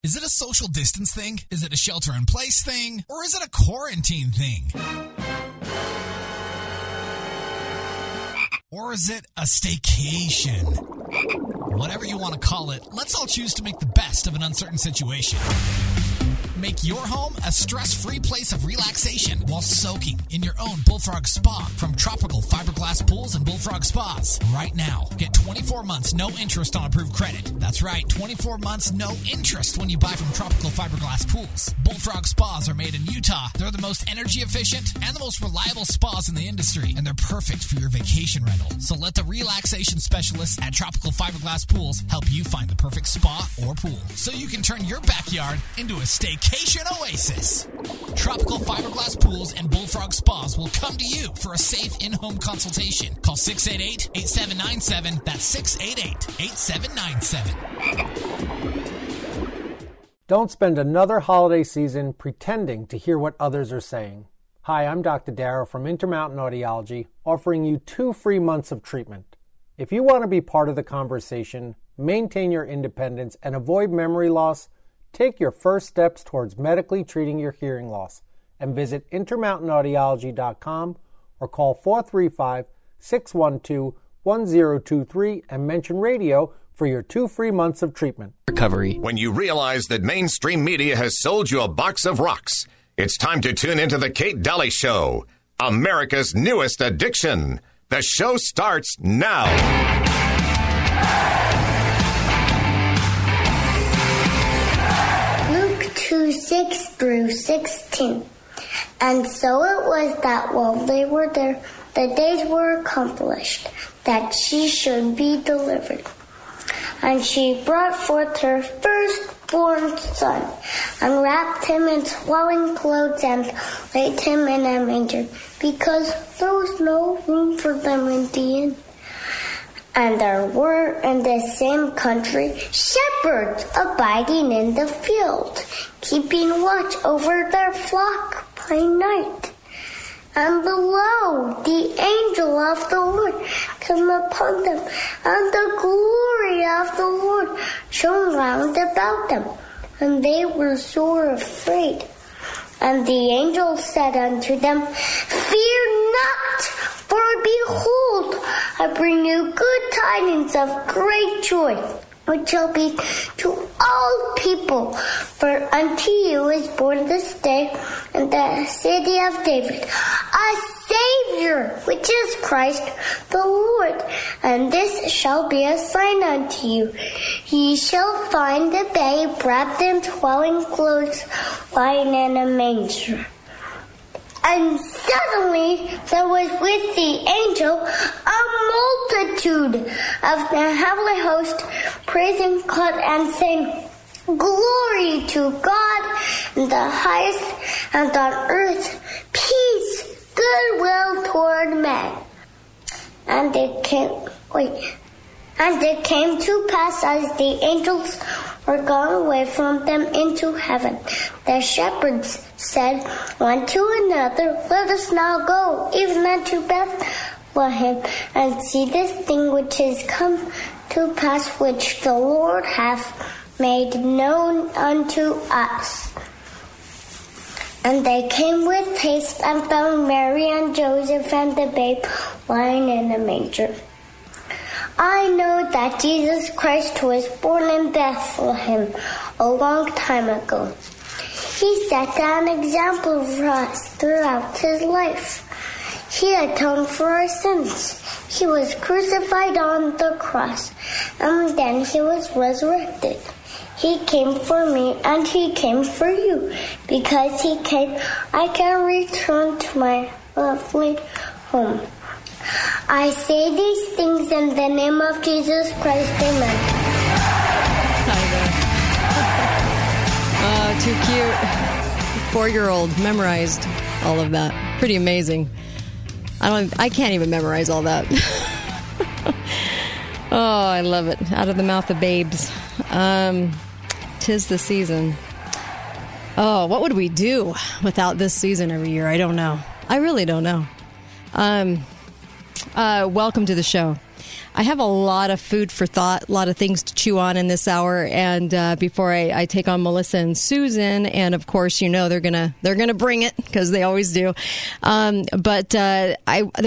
Is it a social distance thing? Is it a shelter-in-place thing? Or is it a quarantine thing? Or is it a staycation? Whatever you want to call it, let's all choose to make the best of an uncertain situation. Make your home a stress-free place of relaxation while soaking in your own Bullfrog Spa from Tropical Fiberglass Pools and Bullfrog Spas. Right now, get 24 months no interest on approved credit. That's right, 24 months no interest when you buy from Tropical Fiberglass Pools. Bullfrog Spas are made in Utah. They're the most energy efficient and the most reliable spas in the industry, and they're perfect for your vacation rental. So let the relaxation specialists at Tropical Fiberglass Pools help you find the perfect spa or pool so you can turn your backyard into a staycation oasis. Tropical Fiberglass Pools and Bullfrog Spas will come to you for a safe in-home consultation. Call 688-8797. That's 688-8797. Don't spend another holiday season pretending to hear what others are saying. Hi, I'm Dr. Darrow from Intermountain Audiology, offering you 2 free months of treatment. If you want to be part of the conversation, maintain your independence, and avoid memory loss, take your first steps towards medically treating your hearing loss and visit intermountainaudiology.com or call 435-612-1023 and mention radio for your 2 free months of treatment. Recovery. When you realize that mainstream media has sold you a box of rocks, it's time to tune into the Kate Daly Show, America's newest addiction. The show starts now. Luke 2:6-16. And so it was that while they were there, the days were accomplished, that she should be delivered. And she brought forth her firstborn son, and wrapped him in swaddling clothes, and laid him in a manger, because there was no room for them in the inn. And there were in the same country shepherds abiding in the field, keeping watch over their flock by night. And lo, the angel of the Lord came upon them, and the glory of the Lord shone round about them, and they were sore afraid. And the angel said unto them, Fear not, for behold, I bring you good tidings of great joy, which shall be to all people. For unto you is born this day in the city of David a Savior, which is Christ the Lord. And this shall be a sign unto you. Ye shall find a babe wrapped in swaddling clothes, lying in a manger. And suddenly there was with the angel a multitude of the heavenly host, praising God and saying, Glory to God in the highest, and on earth peace, goodwill toward men. And it came to pass as the angels were gone away from them into heaven, the shepherds said one to another, Let us now go, even unto Bethlehem, and see this thing which is come to pass, which the Lord hath made known unto us. And they came with haste and found Mary and Joseph and the babe lying in a manger. I know that Jesus Christ was born in Bethlehem a long time ago. He set an example for us throughout his life. He atoned for our sins. He was crucified on the cross, and then he was resurrected. He came for me, and he came for you. Because he came, I can return to my lovely home. I say these things in the name of Jesus Christ. Amen. Oh, too cute. 4-year-old memorized all of that. Pretty amazing. I can't even memorize all that. Oh, I love it. Out of the mouth of babes. 'Tis the season. Oh, what would we do without this season every year? I don't know. I really don't know. Welcome to the show. I have a lot of food for thought, a lot of things to chew on in this hour. And before I take on Melissa and Susan, and of course, they're gonna bring it because they always do. I've got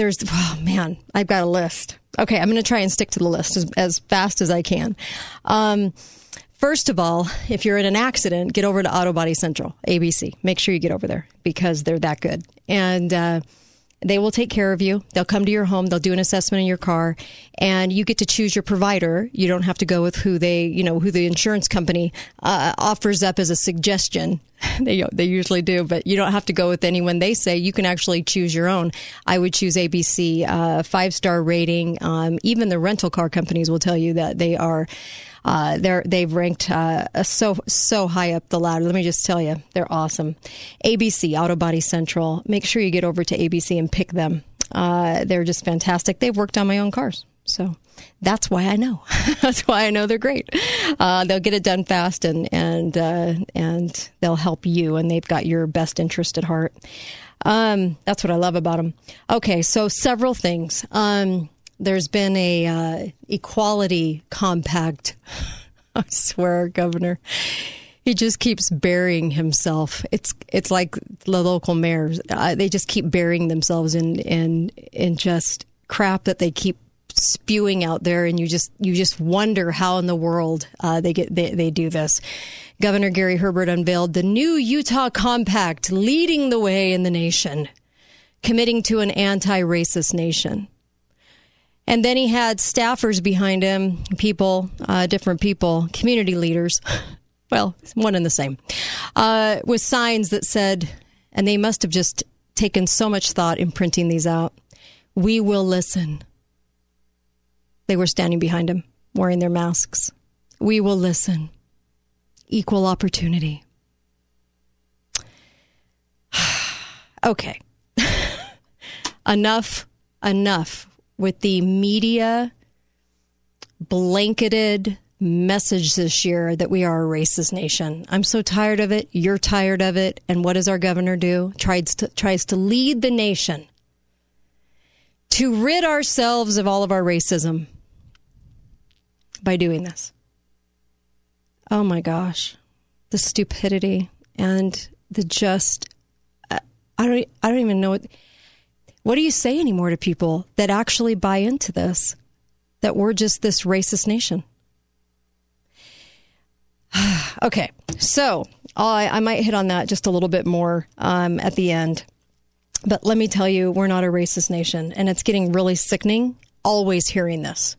a list. Okay, I'm going to try and stick to the list as fast as I can. First of all, if you're in an accident, get over to Auto Body Central, ABC. Make sure you get over there because they're that good. And they will take care of you. They'll come to your home. They'll do an assessment in your car, and you get to choose your provider. You don't have to go with who the insurance company offers up as a suggestion. They usually do, but you don't have to go with anyone they say. You can actually choose your own. I would choose ABC, 5-star rating. Even the rental car companies will tell you that they are. They've ranked so high up the ladder. Let me just tell you, they're awesome. ABC, Auto Body Central. Make sure you get over to ABC and pick them. They're just fantastic. They've worked on my own cars, so that's why I know. That's why I know they're great. They'll get it done fast, and they'll help you, and they've got your best interest at heart. That's what I love about them. Okay, so several things. There's been a equality compact. I swear, Governor, he just keeps burying himself. It's like the local mayors. They just keep burying themselves in just crap that they keep spewing out there, and you just wonder how in the world they do this. Governor Gary Herbert unveiled the new Utah Compact, leading the way in the nation, committing to an anti-racist nation. And then he had staffers behind him, different people, community leaders, well, one and the same, with signs that said, and they must have just taken so much thought in printing these out, "We will listen." They were standing behind him, wearing their masks. "We will listen." Equal opportunity. Okay. Enough with the media blanketed message this year that we are a racist nation. I'm so tired of it. You're tired of it. And what does our governor do? Tries to lead the nation to rid ourselves of all of our racism by doing this. Oh my gosh, the stupidity and the just, I don't even know what do you say anymore to people that actually buy into this, that we're just this racist nation? Okay, so I might hit on that just a little bit more at the end. But let me tell you, we're not a racist nation, and it's getting really sickening always hearing this.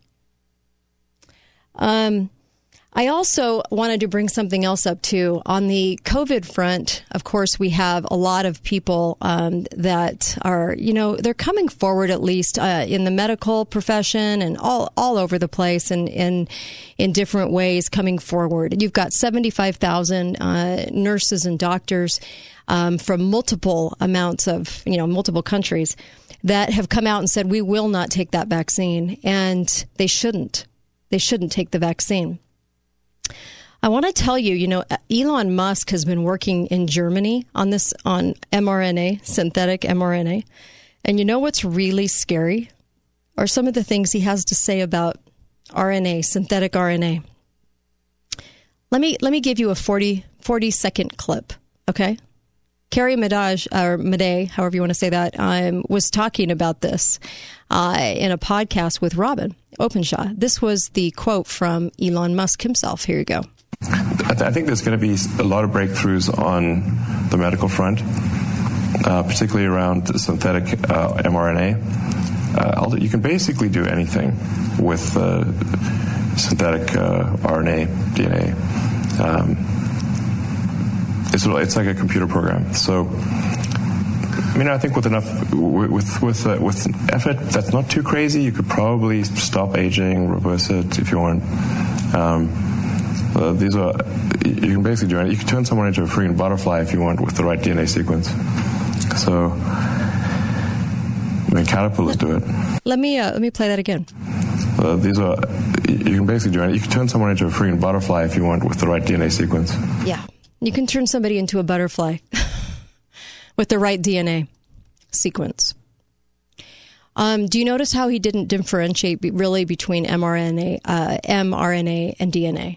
I also wanted to bring something else up, too. On the COVID front, of course, we have a lot of people that are, they're coming forward, at least in the medical profession and all over the place and in different ways coming forward. You've got 75,000 nurses and doctors from multiple amounts of, multiple countries that have come out and said, we will not take that vaccine. And they shouldn't. They shouldn't take the vaccine. I want to tell you, Elon Musk has been working in Germany on mRNA, synthetic mRNA. And you know what's really scary? Are some of the things he has to say about RNA, synthetic RNA. Let me give you a 40-second clip, okay? Carrie Madej, however you want to say that, was talking about this in a podcast with Robin Openshaw. This was the quote from Elon Musk himself. Here you go. I think there's going to be a lot of breakthroughs on the medical front, particularly around synthetic mRNA. You can basically do anything with synthetic RNA, DNA. It's like a computer program. So, I think with effort that's not too crazy, you could probably stop aging, reverse it if you want. You can basically do it. You can turn someone into a freaking butterfly if you want with the right DNA sequence. So, caterpillars do it. Let me play that again. You can basically do it. You can turn someone into a freaking butterfly if you want with the right DNA sequence. Yeah, you can turn somebody into a butterfly with the right DNA sequence. Do you notice how he didn't differentiate really between mRNA and DNA?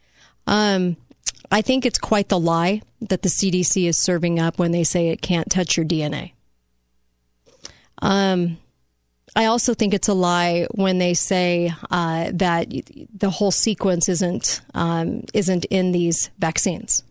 I think it's quite the lie that the CDC is serving up when they say it can't touch your DNA. I also think it's a lie when they say that the whole sequence isn't in these vaccines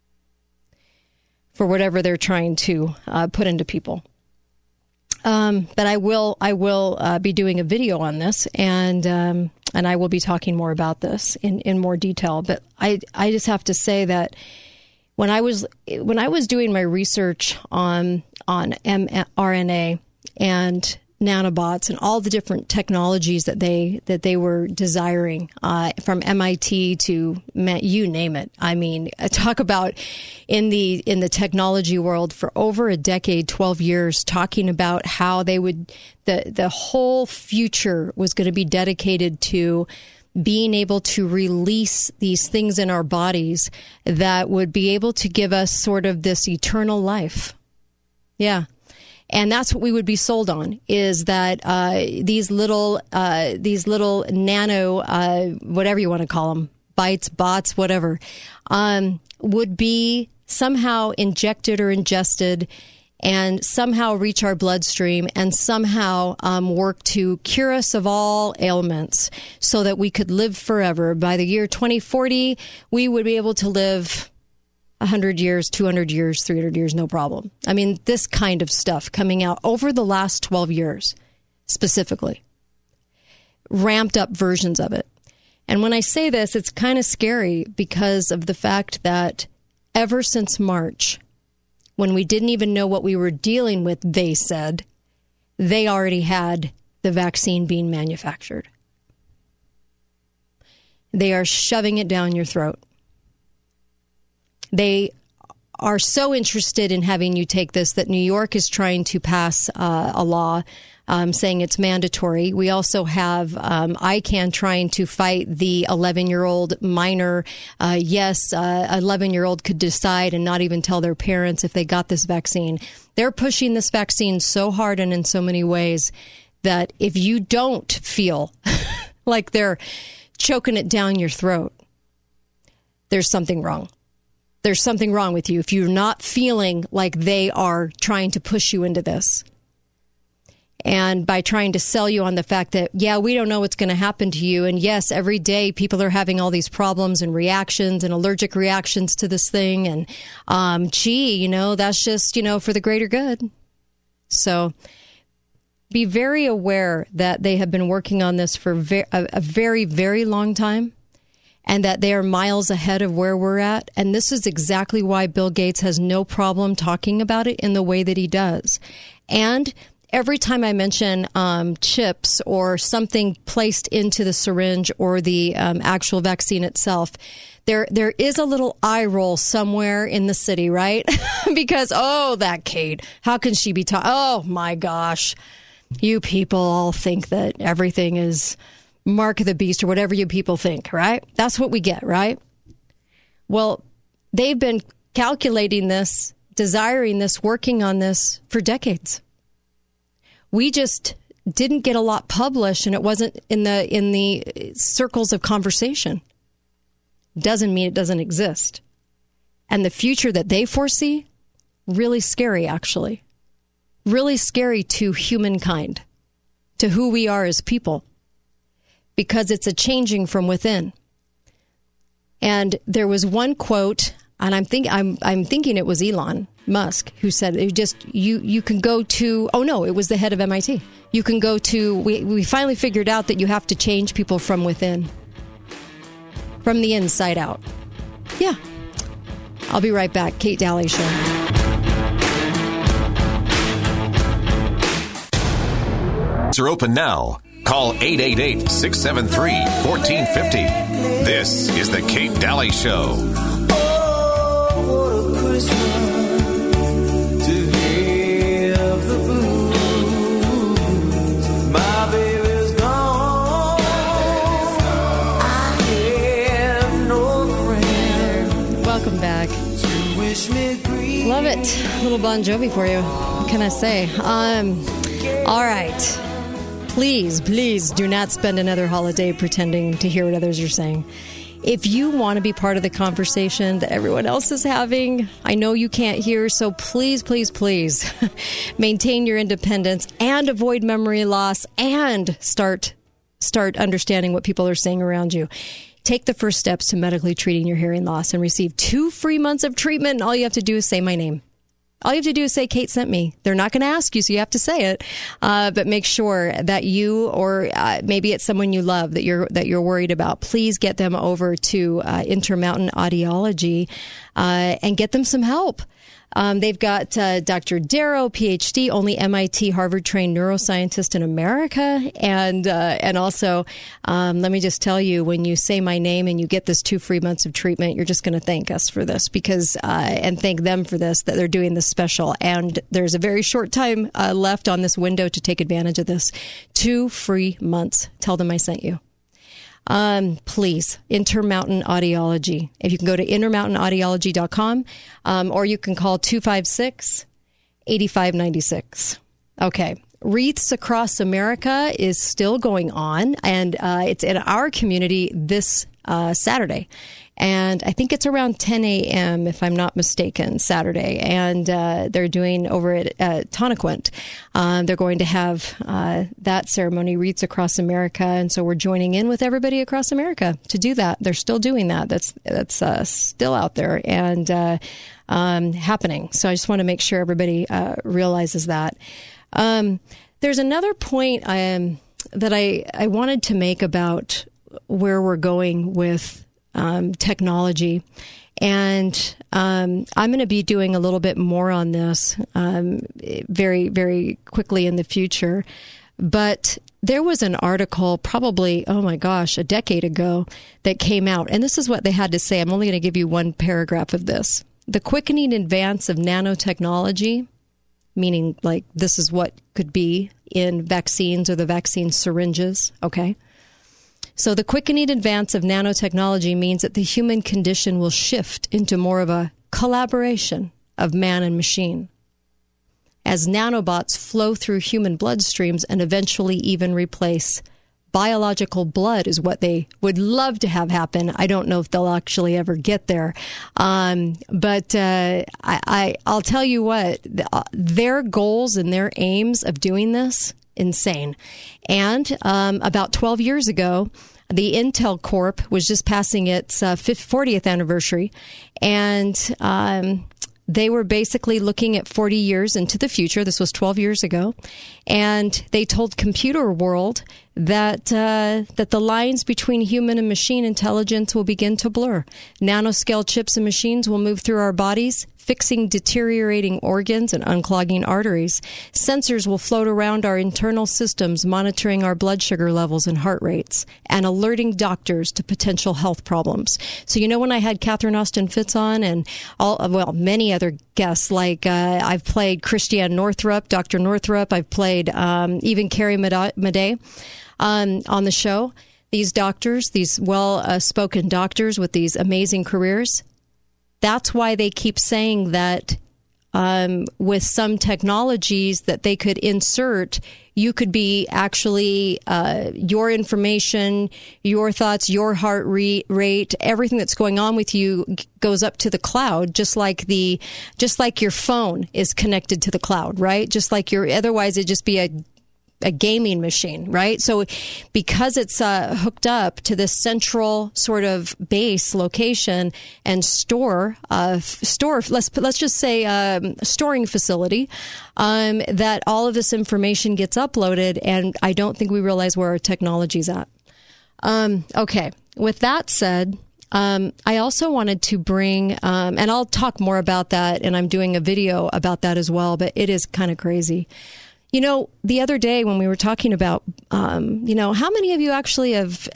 for whatever they're trying to put into people. But I will be doing a video on this, and I will be talking more about this in more detail. But I just have to say that when I was doing my research on mRNA and nanobots and all the different technologies that they were desiring, from MIT to you name it. I mean, talk about in the technology world for over a decade, 12 years, talking about how they would the whole future was going to be dedicated to being able to release these things in our bodies that would be able to give us sort of this eternal life. Yeah. And that's what we would be sold on, is that these little nano, whatever you want to call them, bytes, bots, whatever, would be somehow injected or ingested and somehow reach our bloodstream and somehow work to cure us of all ailments so that we could live forever. By the year 2040, we would be able to live 100 years, 200 years, 300 years, no problem. I mean, this kind of stuff coming out over the last 12 years, specifically. Ramped up versions of it. And when I say this, it's kind of scary because of the fact that ever since March, when we didn't even know what we were dealing with, they said, they already had the vaccine being manufactured. They are shoving it down your throat. They are so interested in having you take this that New York is trying to pass a law saying it's mandatory. We also have ICANN trying to fight the 11-year-old minor. 11-year-old could decide and not even tell their parents if they got this vaccine. They're pushing this vaccine so hard and in so many ways that if you don't feel like they're choking it down your throat, there's something wrong. There's something wrong with you if you're not feeling like they are trying to push you into this. And by trying to sell you on the fact that, yeah, we don't know what's going to happen to you. And yes, every day people are having all these problems and reactions and allergic reactions to this thing. And, that's just, for the greater good. So be very aware that they have been working on this for a very, very long time. And that they are miles ahead of where we're at. And this is exactly why Bill Gates has no problem talking about it in the way that he does. And every time I mention chips or something placed into the syringe or the actual vaccine itself, there is a little eye roll somewhere in the city, right? Because, that Kate, how can she be talking? Oh, my gosh. You people all think that everything is mark of the beast or whatever you people think, right? That's what we get, right? Well, they've been calculating this, desiring this, working on this for decades. We just didn't get a lot published, and it wasn't in the circles of conversation. Doesn't mean it doesn't exist. And the future that they foresee, really scary, actually. Really scary to humankind, to who we are as people. Because it's a changing from within. And there was one quote, and I'm thinking it was Elon Musk who said, you can go to, it was the head of MIT. You can go to, we finally figured out that you have to change people from within. From the inside out. Yeah. I'll be right back. Kate Daly Show. Are open now. Call 888-673-1450. This is the Kate Daly Show. Oh, what a Christmas to have the blues. My baby's gone. I have no friend. Welcome back. To wish me Love it. A little Bon Jovi for you. What can I say? All right. Please, please do not spend another holiday pretending to hear what others are saying. If you want to be part of the conversation that everyone else is having, I know you can't hear, so please, please, please maintain your independence and avoid memory loss and start understanding what people are saying around you. Take the first steps to medically treating your hearing loss and receive 2 free months of treatment. And all you have to do is say my name. All you have to do is say, Kate sent me. They're not going to ask you, so you have to say it. But make sure that you, or maybe it's someone you love that you're worried about, please get them over to Intermountain Audiology and get them some help. They've got Dr. Darrow, PhD, only MIT Harvard-trained neuroscientist in America. And also, let me just tell you, when you say my name and you get this 2 free months of treatment, you're just going to thank us for this because and thank them for this, that they're doing this special. And there's a very short time left on this window to take advantage of this. 2 free months. Tell them I sent you. Please, Intermountain Audiology. If you can go to intermountainaudiology.com, or you can call 256-8596. Okay. Wreaths Across America is still going on, and it's in our community this Saturday. And I think it's around 10 a.m., if I'm not mistaken, Saturday. And they're doing over at Tonnequint. They're going to have that ceremony, Wreaths Across America. And so we're joining in with everybody across America to do that. They're still doing that. That's still out there and happening. So I just want to make sure everybody realizes that. There's another point that I wanted to make about where we're going with technology. And I'm going to be doing a little bit more on this very, very quickly in the future. But there was an article probably, oh my gosh, a decade ago that came out. And this is what they had to say. I'm only going to give you one paragraph of this. The quickening advance of nanotechnology, meaning like this is what could be in vaccines or the vaccine syringes, okay? So the quickening advance of nanotechnology means that the human condition will shift into more of a collaboration of man and machine, as nanobots flow through human bloodstreams and eventually even replace biological blood is what they would love to have happen. I don't know if they'll actually ever get there. But I'll tell you what, their goals and their aims of doing this, insane. And about 12 years ago, the Intel Corp was just passing its 40th anniversary, and they were basically looking at 40 years into the future. This was 12 years ago, and they told Computer World that the lines between human and machine intelligence will begin to blur. Nanoscale chips and machines will move through our bodies, fixing deteriorating organs and unclogging arteries. Sensors will float around our internal systems, monitoring our blood sugar levels and heart rates, and alerting doctors to potential health problems. So, you know, when I had Catherine Austin Fitz on and many other guests, like I've played Christiane Northrup, Dr. Northrup, I've played even Carrie Madej on the show. These doctors, these well-spoken doctors with these amazing careers, that's why they keep saying that with some technologies that they could insert, you could be actually your information, your thoughts, your heart rate, everything that's going on with you goes up to the cloud, just like your phone is connected to the cloud, right? Just like otherwise it'd just be a gaming machine, right? So because it's hooked up to this central sort of base location and store, let's just say storing facility, that all of this information gets uploaded, and I don't think we realize where our technology's at. Okay, with that said, I also wanted to bring, and I'll talk more about that, and I'm doing a video about that as well, but it is kind of crazy. You know, the other day when we were talking about, how many of you actually have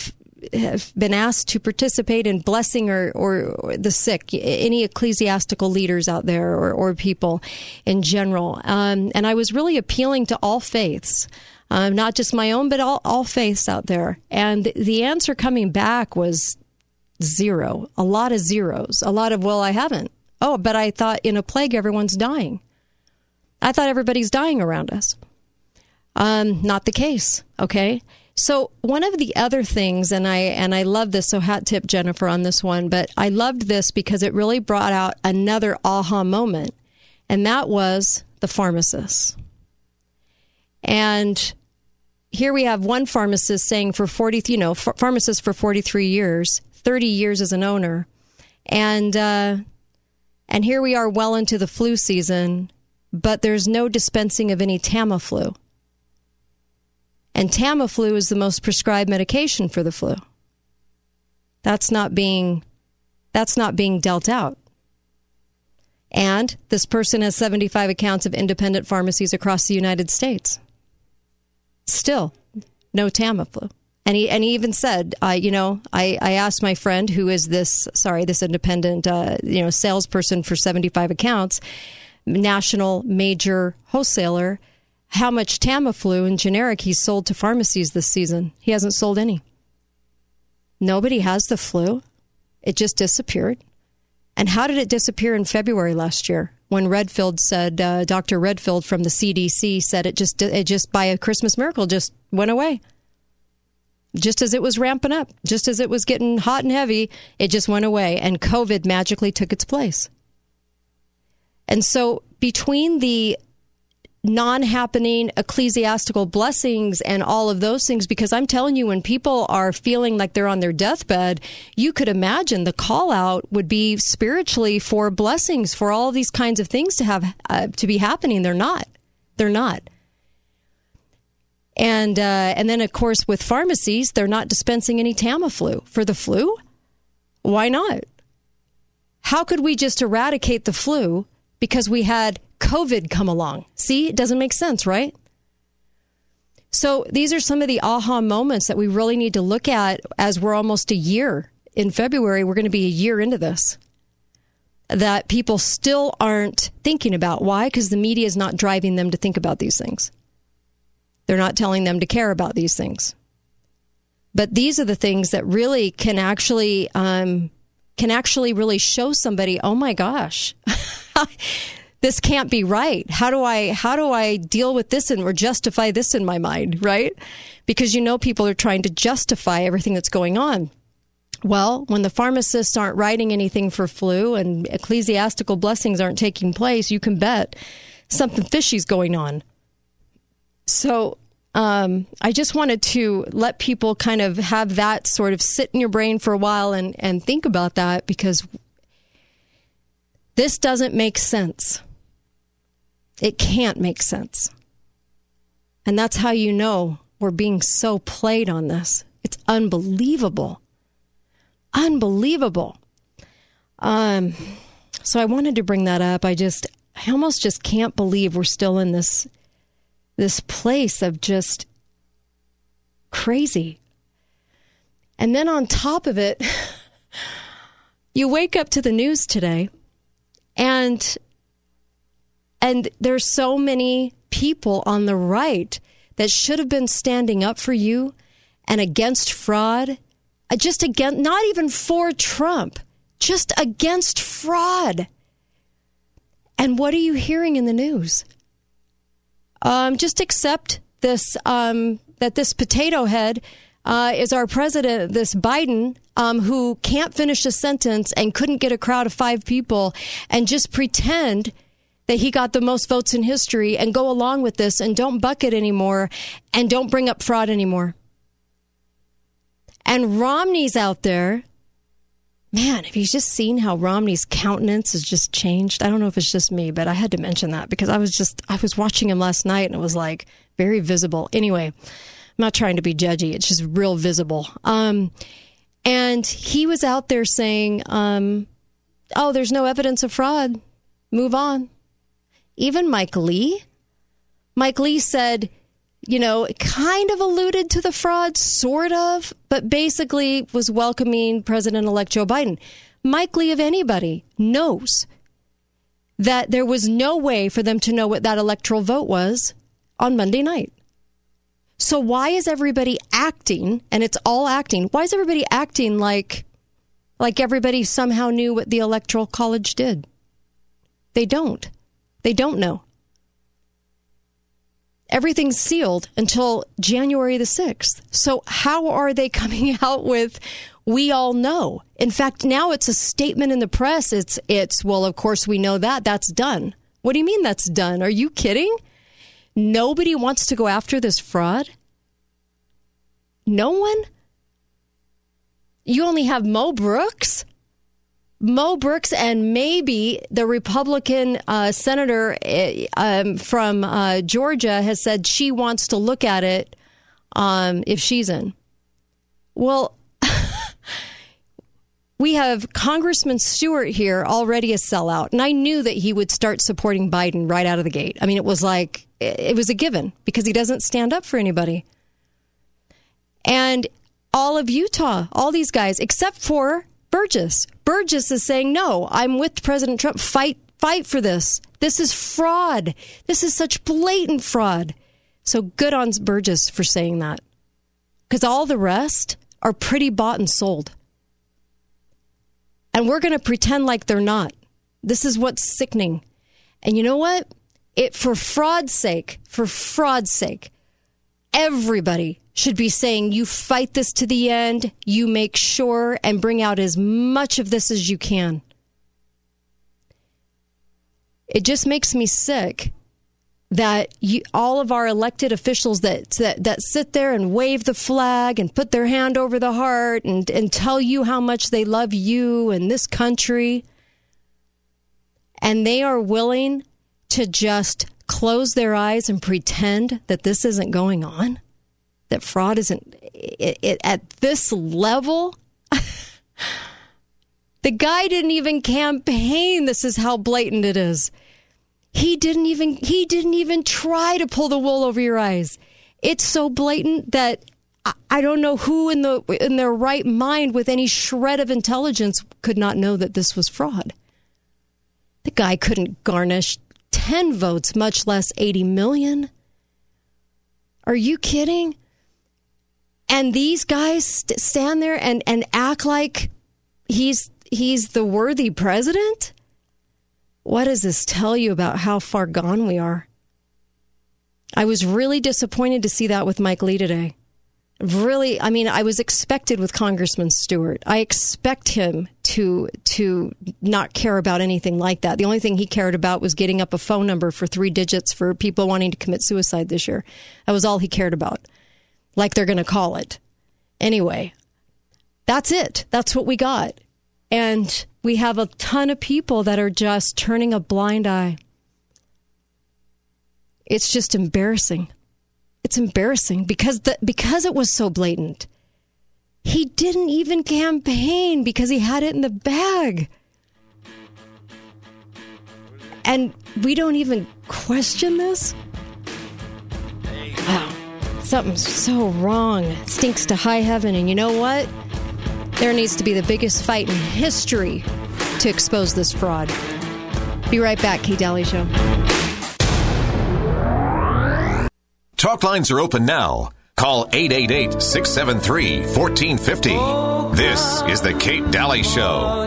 been asked to participate in blessing or the sick, any ecclesiastical leaders out there or people in general? And I was really appealing to all faiths, not just my own, but all faiths out there. And the answer coming back was zero, a lot of zeros, a lot of, well, I haven't. Oh, but I thought in a plague everyone's dying. I thought everybody's dying around us. Not the case. Okay. So one of the other things, and I love this, so hat tip Jennifer on this one, but I loved this because it really brought out another aha moment, and that was the pharmacists. And here we have one pharmacist saying pharmacist for 43 years, 30 years as an owner, and here we are well into the flu season, but there's no dispensing of any Tamiflu. And Tamiflu is the most prescribed medication for the flu. That's not being dealt out. And this person has 75 accounts of independent pharmacies across the United States. Still, no Tamiflu. And he even said, I asked my friend who is this independent, salesperson for 75 accounts, national major wholesaler, how much Tamiflu and generic he's sold to pharmacies this season. He hasn't sold any. Nobody has the flu. It just disappeared. And how did it disappear in February last year when Redfield said, Dr. Redfield from the CDC said it just by a Christmas miracle just went away. Just as it was ramping up, just as it was getting hot and heavy, it just went away and COVID magically took its place. And so between the non-happening ecclesiastical blessings and all of those things, because I'm telling you, when people are feeling like they're on their deathbed, you could imagine the call out would be spiritually for blessings, for all these kinds of things to have to be happening. They're not. And then, of course, with pharmacies, they're not dispensing any Tamiflu for the flu. Why not? How could we just eradicate the flu because we had COVID come along? See, it doesn't make sense, right? So these are some of the aha moments that we really need to look at as we're almost a year. In February, we're going to be a year into this, that people still aren't thinking about. Why? Because the media is not driving them to think about these things. They're not telling them to care about these things. But these are the things that really can actually really show somebody, oh my gosh, this can't be right. How do I deal with this or justify this in my mind, right? Because people are trying to justify everything that's going on. Well, when the pharmacists aren't writing anything for flu and ecclesiastical blessings aren't taking place, you can bet something fishy's going on. So I just wanted to let people kind of have that sort of sit in your brain for a while and think about that, because this doesn't make sense. It can't make sense. And that's how you know we're being so played on this. It's unbelievable. Unbelievable. So I wanted to bring that up. I almost just can't believe we're still in this place of just crazy. And then on top of it, you wake up to the news today and there's so many people on the right that should have been standing up for you and against fraud, not even for Trump, just against fraud. And what are you hearing in the news? Just accept this, that this potato head is our president, this Biden, who can't finish a sentence and couldn't get a crowd of 5 people, and just pretend that he got the most votes in history and go along with this and don't buck it anymore and don't bring up fraud anymore. And Romney's out there. Man, have you just seen how Romney's countenance has just changed? I don't know if it's just me, but I had to mention that because I was watching him last night and it was like very visible. Anyway, I'm not trying to be judgy. It's just real visible. And he was out there saying, oh, there's no evidence of fraud. Move on. Even Mike Lee said, kind of alluded to the fraud, sort of, but basically was welcoming President-elect Joe Biden. Mike Lee, of anybody, knows that there was no way for them to know what that electoral vote was on Monday night. So why is everybody acting, and it's all acting, why is everybody acting like everybody somehow knew what the Electoral College did? They don't. They don't know. everything's sealed until January the 6th. So how are they coming out with, we all know? In fact, now it's a statement in the press. It's well, of course we know that. That's done. What do you mean that's done? Are you kidding? Nobody wants to go after this fraud? No one? You only have Mo Brooks? Mo Brooks and maybe the Republican senator from Georgia has said she wants to look at it if she's in. Well, we have Congressman Stewart here, already a sellout. And I knew that he would start supporting Biden right out of the gate. I mean, it was like, it was a given because he doesn't stand up for anybody. And all of Utah, all these guys, except for Burgess. Burgess is saying, no, I'm with President Trump. Fight for this. This is fraud. This is such blatant fraud. So good on Burgess for saying that. Because all the rest are pretty bought and sold. And we're going to pretend like they're not. This is what's sickening. And you know what? For fraud's sake, everybody should be saying, you fight this to the end, you make sure and bring out as much of this as you can. It just makes me sick that all of our elected officials that sit there and wave the flag and put their hand over the heart and tell you how much they love you and this country, and they are willing to just close their eyes and pretend that this isn't going on, that fraud isn't at this level. The guy didn't even campaign. This is how blatant it is. He didn't even try to pull the wool over your eyes. It's so blatant that I don't know who in their right mind with any shred of intelligence could not know that this was fraud. The guy couldn't garnish 10 votes, much less 80 million. Are you kidding? And these guys stand there and act like he's the worthy president? What does this tell you about how far gone we are? I was really disappointed to see that with Mike Lee today. Really, I mean, I was expected with Congressman Stewart. I expect him to not care about anything like that. The only thing he cared about was getting up a phone number for 3 digits for people wanting to commit suicide this year. That was all he cared about. Like they're going to call it. Anyway, that's it. That's what we got. And we have a ton of people that are just turning a blind eye. It's just embarrassing. It's embarrassing because it was so blatant. He didn't even campaign because he had it in the bag. And we don't even question this? Wow. Something's so wrong. It stinks to high heaven. And you know what? There needs to be the biggest fight in history to expose this fraud. Be right back. Kate Daly Show. Talk lines are open now. Call 888-673-1450. This is the Kate Daly Show.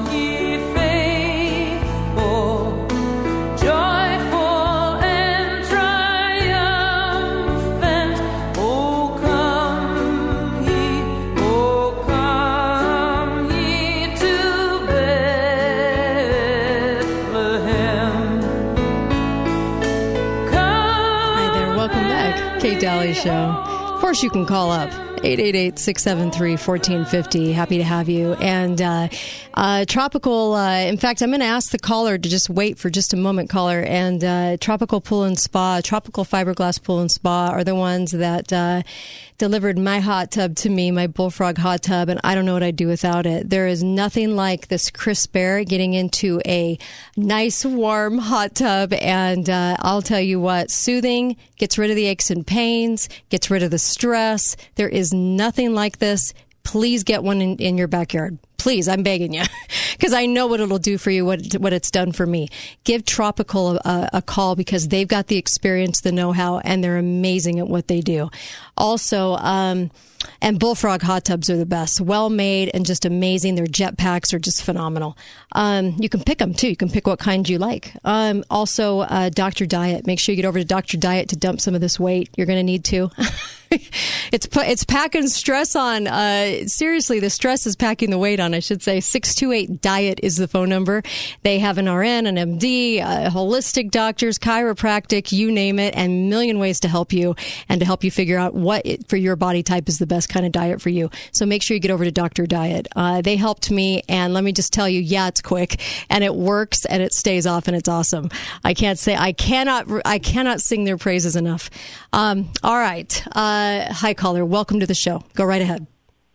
Kate Daly Show. Of course, you can call up 888-673-1450. Happy to have you. And Tropical, in fact, I'm going to ask the caller to just wait for just a moment, caller. And Tropical Pool and Spa, Tropical Fiberglass Pool and Spa are the ones that delivered my hot tub to me, my Bullfrog hot tub, and I don't know what I'd do without it. There is nothing like this crisp air getting into a nice, warm hot tub, and I'll tell you what, soothing, gets rid of the aches and pains, gets rid of the stress. There is nothing like this. Please get one in your backyard. Please, I'm begging you, because I know what it'll do for you, what it's done for me. Give Tropical a call because they've got the experience, the know-how, and they're amazing at what they do. Also, And Bullfrog hot tubs are the best. Well made and just amazing. Their jet packs are just phenomenal. You can pick them too. You can pick what kind you like. Also, Dr. Diet. Make sure you get over to Dr. Diet to dump some of this weight. You're going to need to. It's packing stress on. Seriously, the stress is packing the weight on, I should say. 628-DIET is the phone number. They have an RN, an MD, holistic doctors, chiropractic, you name it, and a million ways to help you and to help you figure out what for your body type is the best kind of diet for you. So make sure you get over to Dr. Diet. They helped me, and let me just tell you, yeah, it's quick and it works and it stays off and it's awesome. I cannot sing their praises enough. All right. Hi, caller. Welcome to the show. Go right ahead.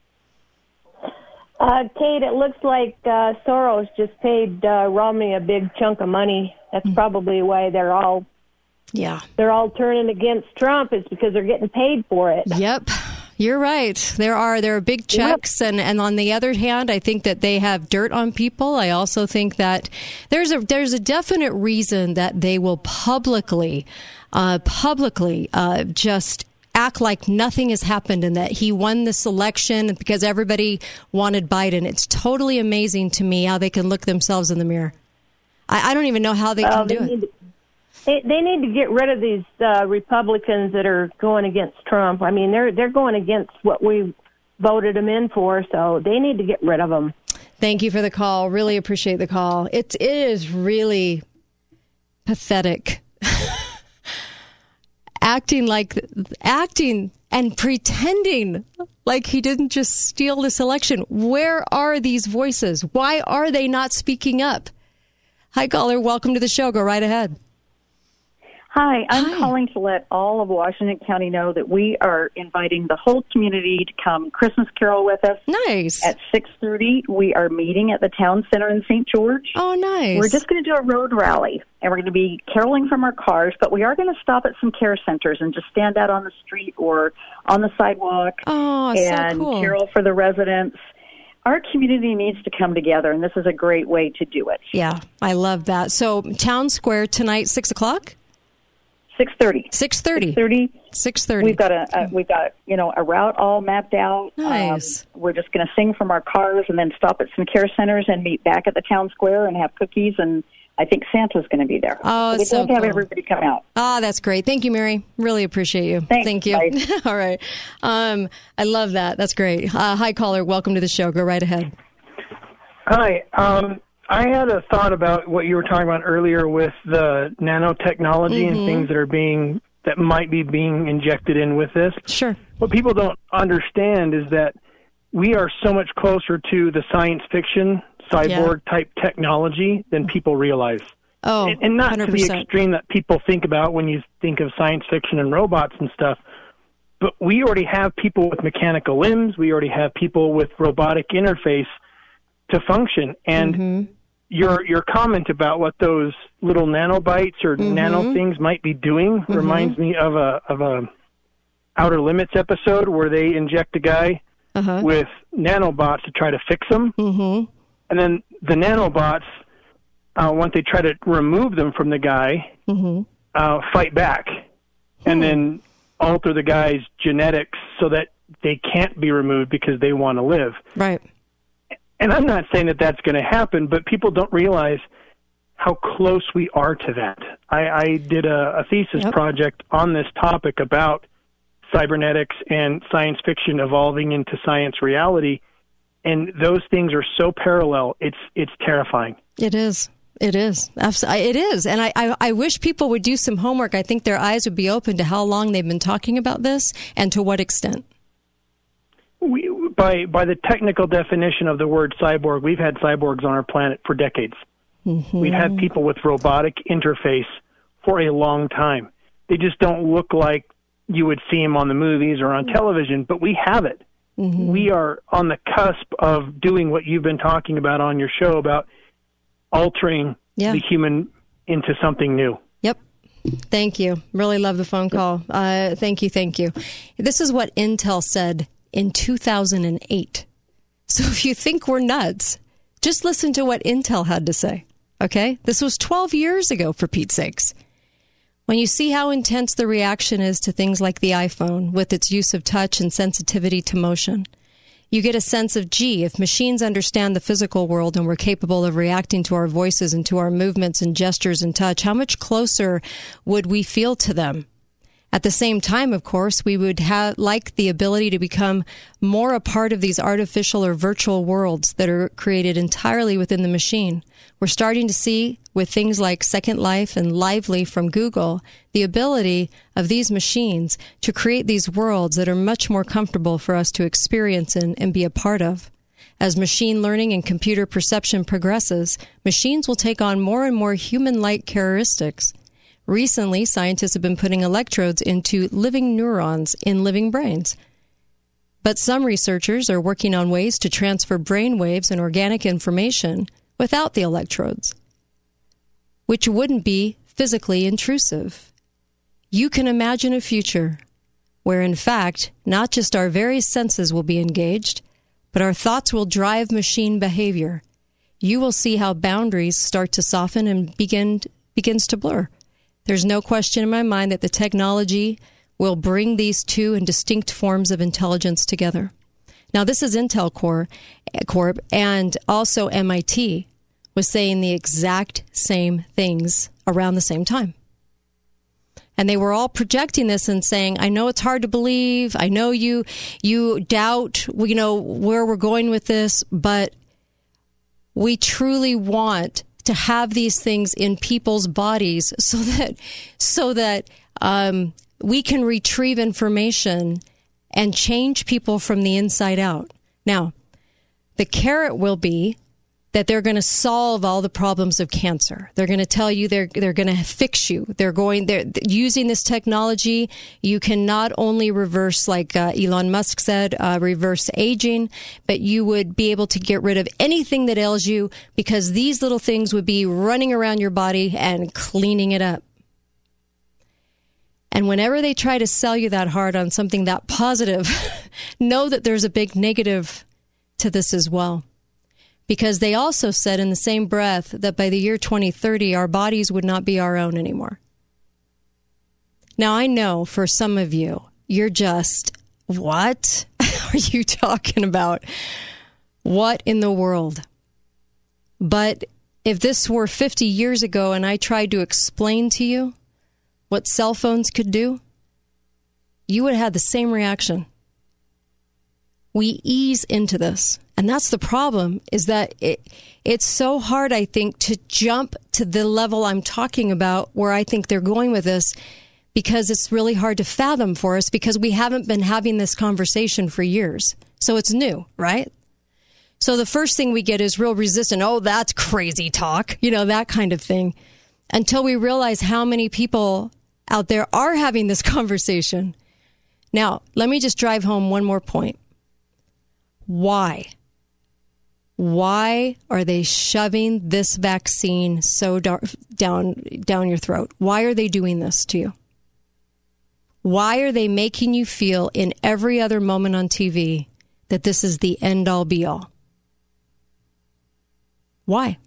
Kate, it looks like Soros just paid Romney a big chunk of money. That's probably why they're all turning against Trump. It's because they're getting paid for it. Yep. You're right. There are big checks, and on the other hand, I think that they have dirt on people. I also think that there's a definite reason that they will publicly just act like nothing has happened and that he won this election because everybody wanted Biden. It's totally amazing to me how they can look themselves in the mirror. I don't even know how they can do it. They need to get rid of these Republicans that are going against Trump. I mean, they're going against what we voted them in for, so they need to get rid of them. Thank you for the call. Really appreciate the call. It is really pathetic. Acting and pretending like he didn't just steal this election. Where are these voices? Why are they not speaking up? Hi, caller. Welcome to the show. Go right ahead. Hi, I'm calling to let all of Washington County know that we are inviting the whole community to come Christmas carol with us. Nice. At 6:30, we are meeting at the Town Center in St. George. Oh, nice. We're just going to do a road rally, and we're going to be caroling from our cars, but we are going to stop at some care centers and just stand out on the street or on the sidewalk and carol for the residents. Our community needs to come together, and this is a great way to do it. Yeah, I love that. So, Town Square tonight, 6 o'clock? 6:30. 6:30. 6:30. We've got a route all mapped out. Nice. We're just going to sing from our cars and then stop at some care centers and meet back at the town square and have cookies, and I think Santa's going to be there. Oh, we'd so love to have cool. everybody come out. Oh, that's great. Thank you, Mary. Really appreciate you. Thanks. Thank you. Bye. All right. I love that. That's great. Hi, caller. Welcome to the show. Go right ahead. Hi. I had a thought about what you were talking about earlier with the nanotechnology and things that might be being injected in with this. Sure. What people don't understand is that we are so much closer to the science fiction cyborg type technology than people realize. Oh, and not 100%. to the extreme that people think about when you think of science fiction and robots and stuff. But we already have people with mechanical limbs. We already have people with robotic interface to function. And your comment about what those little nanobites or nano things might be doing reminds me of a Outer Limits episode where they inject a guy with nanobots to try to fix him. And then the nanobots, once they try to remove them from the guy, fight back and then alter the guy's genetics so that they can't be removed because they want to live. Right. And I'm not saying that that's going to happen, but people don't realize how close we are to that. I did a thesis project on this topic about cybernetics and science fiction evolving into science reality, and those things are so parallel. It's terrifying. It is. It is. It is. And I wish people would do some homework. I think their eyes would be open to how long they've been talking about this and to what extent. By the technical definition of the word cyborg, we've had cyborgs on our planet for decades. We've had people with robotic interface for a long time. They just don't look like you would see them on the movies or on television, but we have it. We are on the cusp of doing what you've been talking about on your show about altering the human into something new. Yep. Thank you. Really love the phone call. Thank you. This is what Intel said in 2008. So if you think we're nuts, just listen to what Intel had to say. Okay? This was 12 years ago, for Pete's sakes. When you see how intense the reaction is to things like the iPhone with its use of touch and sensitivity to motion, you get a sense of, gee, if machines understand the physical world and were capable of reacting to our voices and to our movements and gestures and touch, how much closer would we feel to them? At the same time, of course, we would like the ability to become more a part of these artificial or virtual worlds that are created entirely within the machine. We're starting to see, with things like Second Life and Lively from Google, the ability of these machines to create these worlds that are much more comfortable for us to experience and be a part of. As machine learning and computer perception progresses, machines will take on more and more human-like characteristics. Recently, scientists have been putting electrodes into living neurons in living brains. But some researchers are working on ways to transfer brain waves and organic information without the electrodes, which wouldn't be physically intrusive. You can imagine a future where, in fact, not just our very senses will be engaged, but our thoughts will drive machine behavior. You will see how boundaries start to soften and begins to blur. There's no question in my mind that the technology will bring these two and distinct forms of intelligence together. Now, this is Intel Corp, and also MIT was saying the exact same things around the same time. And they were all projecting this and saying, I know it's hard to believe. I know you doubt, where we're going with this, but we truly want to have these things in people's bodies so that we can retrieve information and change people from the inside out. Now, the carrot will be that they're going to solve all the problems of cancer. They're going to tell you they're going to fix you. They're using this technology. You can not only reverse, like Elon Musk said, reverse aging, but you would be able to get rid of anything that ails you because these little things would be running around your body and cleaning it up. And whenever they try to sell you that hard on something that positive, know that there's a big negative to this as well. Because they also said in the same breath that by the year 2030, our bodies would not be our own anymore. Now, I know for some of you, you're just, what are you talking about? What in the world? But if this were 50 years ago and I tried to explain to you what cell phones could do, you would have had the same reaction. We ease into this. And that's the problem, is that it's so hard, I think, to jump to the level I'm talking about where I think they're going with this, because it's really hard to fathom for us because we haven't been having this conversation for years. So it's new, right? So the first thing we get is real resistance. Oh, that's crazy talk, that kind of thing, until we realize how many people out there are having this conversation. Now, let me just drive home one more point. Why? Why are they shoving this vaccine so down your throat? Why are they doing this to you? Why are they making you feel in every other moment on TV that this is the end-all be-all? Why?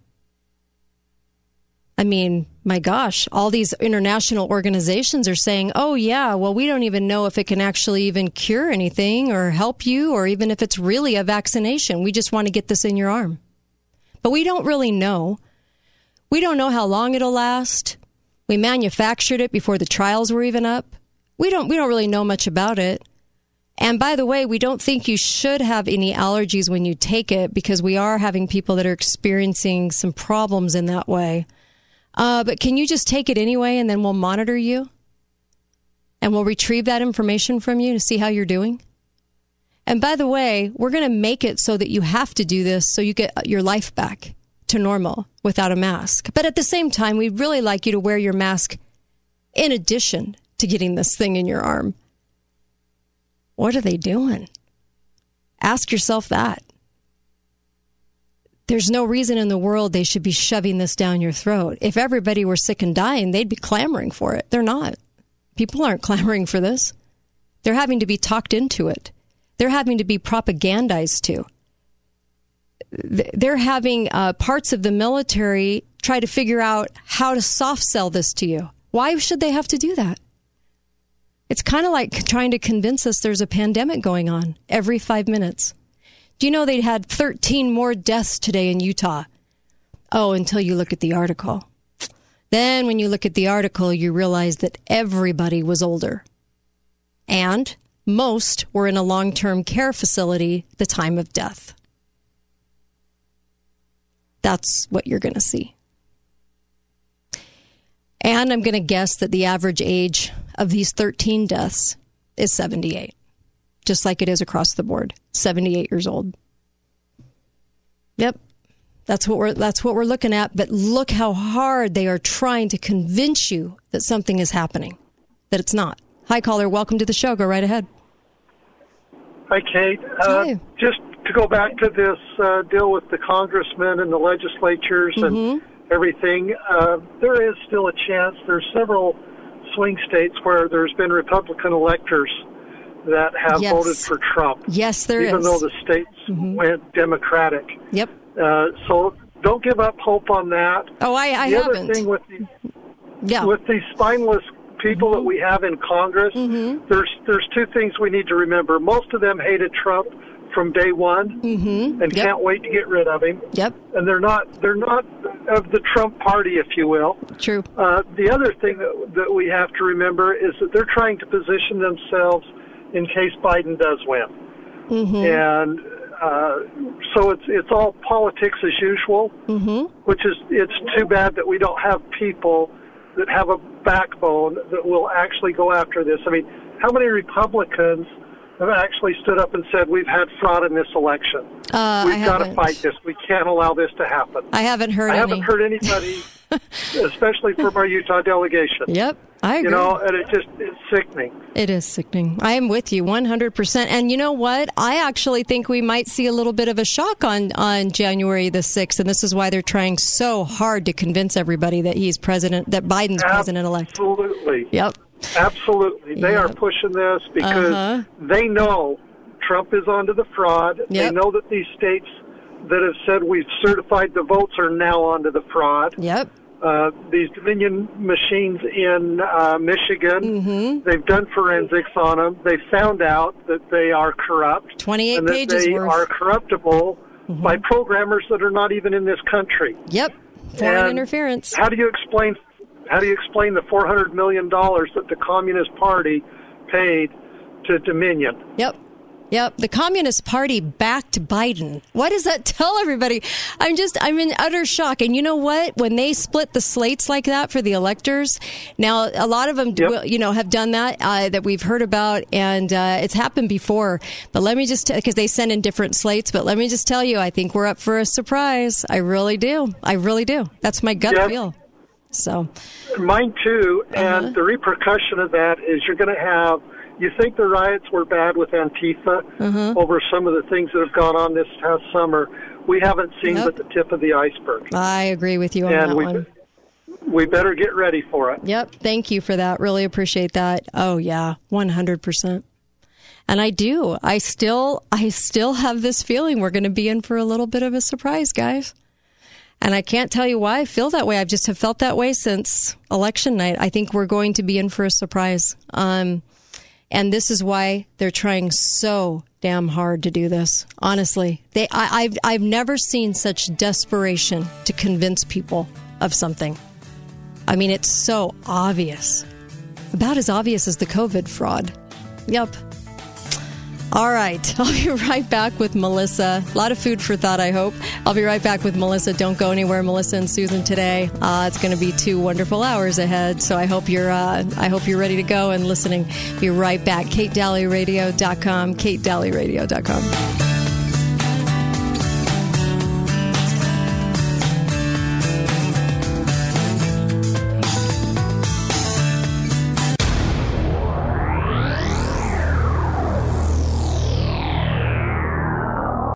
I mean, my gosh, all these international organizations are saying, oh, yeah, well, we don't even know if it can actually even cure anything or help you, or even if it's really a vaccination. We just want to get this in your arm. But we don't really know. We don't know how long it'll last. We manufactured it before the trials were even up. We don't really know much about it. And by the way, we don't think you should have any allergies when you take it, because we are having people that are experiencing some problems in that way. But can you just take it anyway, and then we'll monitor you? And we'll retrieve that information from you to see how you're doing? And by the way, we're going to make it so that you have to do this so you get your life back to normal without a mask. But at the same time, we'd really like you to wear your mask in addition to getting this thing in your arm. What are they doing? Ask yourself that. There's no reason in the world they should be shoving this down your throat. If everybody were sick and dying, they'd be clamoring for it. They're not. People aren't clamoring for this. They're having to be talked into it. They're having to be propagandized to. They're having parts of the military try to figure out how to soft sell this to you. Why should they have to do that? It's kind of like trying to convince us there's a pandemic going on every 5 minutes. Do you know they had 13 more deaths today in Utah? Oh, until you look at the article. Then when you look at the article, you realize that everybody was older. And most were in a long-term care facility at the time of death. That's what you're going to see. And I'm going to guess that the average age of these 13 deaths is 78, just like it is across the board, 78 years old. Yep, that's what we're looking at. But look how hard they are trying to convince you that something is happening, that it's not. Hi, caller. Welcome to the show. Go right ahead. Hi, Kate. Hi. Just to go back to this deal with the congressmen and the legislatures and everything, there is still a chance. There's several swing states where there's been Republican electors that have voted for Trump. Yes, there even is. though the states went Democratic. Yep. So don't give up hope on that. Oh, I haven't. The other thing with these spineless people that we have in Congress, there's two things we need to remember. Most of them hated Trump from day one and can't wait to get rid of him. Yep. And they're not of the Trump party, if you will. True. The other thing that we have to remember is that they're trying to position themselves in case Biden does win. And so it's all politics as usual, which is, it's too bad that we don't have people that have a backbone that will actually go after this. I mean, how many Republicans have actually stood up and said, we've had fraud in this election? We've got to fight this. We can't allow this to happen. I haven't heard heard anybody, especially from our Utah delegation. Yep, I agree. You know, and it's sickening. It is sickening. I am with you 100%. And you know what? I actually think we might see a little bit of a shock on January the 6th. And this is why they're trying so hard to convince everybody that he's president, that Biden's president-elect. Absolutely. Yep. Absolutely. They are pushing this because they know Trump is onto the fraud. They know that these states that have said we've certified the votes are now onto the fraud. Yep. These Dominion machines in Michigan, they've done forensics on them. They found out that they are corrupt. 28 and that pages they worth. are corruptible by programmers that are not even in this country. Yep. Foreign interference. How do you explain the $400 million that the Communist Party paid to Dominion? Yep. The Communist Party backed Biden. What does that tell everybody? I'm in utter shock. And you know what? When they split the slates like that for the electors, now a lot of them, have done that, that we've heard about, and it's happened before. But let me just, because they send in different slates, but let me just tell you, I think we're up for a surprise. I really do. That's my gut feel. So, mine too, and the repercussion of that is you're going to have. You think the riots were bad with Antifa over some of the things that have gone on this past summer? We haven't seen but the tip of the iceberg. I agree with you on that one. We better get ready for it. Yep. Thank you for that. Really appreciate that. Oh yeah, 100%. And I do. I still have this feeling we're going to be in for a little bit of a surprise, guys. And I can't tell you why I feel that way. I just have felt that way since election night. I think we're going to be in for a surprise. And this is why they're trying so damn hard to do this. Honestly, I've never seen such desperation to convince people of something. I mean, it's so obvious. About as obvious as the COVID fraud. Yep. All right. I'll be right back with Melissa. A lot of food for thought, I hope. I'll be right back with Melissa. Don't go anywhere, Melissa and Susan, today. It's going to be 2 wonderful hours ahead. So I hope you're ready to go and listening. Be right back. KateDalleyRadio.com. KateDalleyRadio.com.